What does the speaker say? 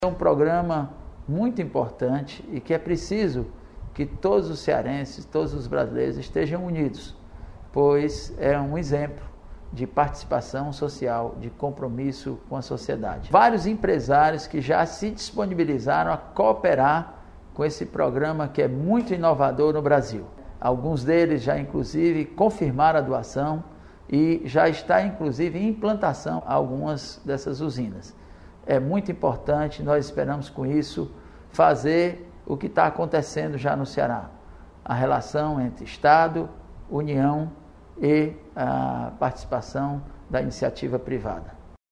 É um programa muito importante e que é preciso que todos os cearenses, todos os brasileiros estejam unidos, pois é um exemplo de participação social, de compromisso com a sociedade. Vários empresários que já se disponibilizaram a cooperar com esse programa que é muito inovador no Brasil. Alguns deles já inclusive confirmaram a doação e já está inclusive em implantação algumas dessas usinas. É muito importante, nós esperamos com isso fazer o que está acontecendo já no Ceará. A relação entre Estado, União e a participação da iniciativa privada.